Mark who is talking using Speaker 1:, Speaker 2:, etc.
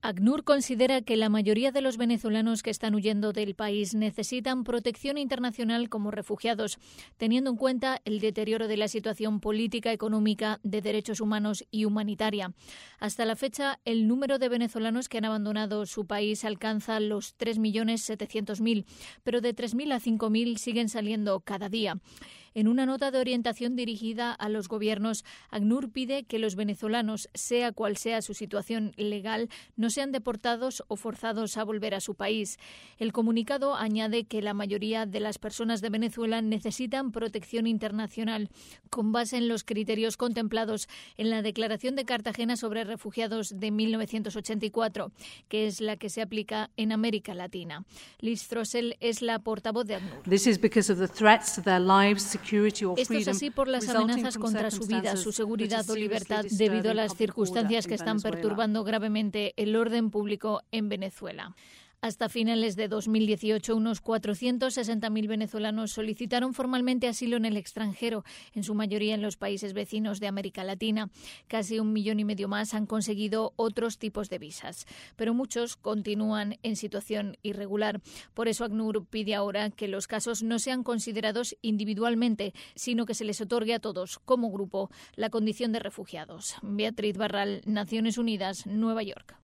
Speaker 1: ACNUR considera que la mayoría de los venezolanos que están huyendo del país necesitan protección internacional como refugiados, teniendo en cuenta el deterioro de la situación política, económica, de derechos humanos y humanitaria. Hasta la fecha, el número de venezolanos que han abandonado su país alcanza los 3.700.000, pero de 3.000 a 5.000 siguen saliendo cada día. En una nota de orientación dirigida a los gobiernos, ACNUR pide que los venezolanos, sea cual sea su situación legal, no sean deportados o forzados a volver a su país. El comunicado añade que la mayoría de las personas de Venezuela necesitan protección internacional, con base en los criterios contemplados en la Declaración de Cartagena sobre Refugiados de 1984, que es la que se aplica en América Latina. Liz Throssell es la portavoz de ACNUR. Esto es así por las amenazas contra su vida, su seguridad o libertad debido a las circunstancias que están perturbando gravemente el orden público en Venezuela. Hasta finales de 2018, unos 460.000 venezolanos solicitaron formalmente asilo en el extranjero, en su mayoría en los países vecinos de América Latina. Casi 1,5 millones más han conseguido otros tipos de visas, pero muchos continúan en situación irregular. Por eso ACNUR pide ahora que los casos no sean considerados individualmente, sino que se les otorgue a todos, como grupo, la condición de refugiados. Beatriz Barral, Naciones Unidas, Nueva York.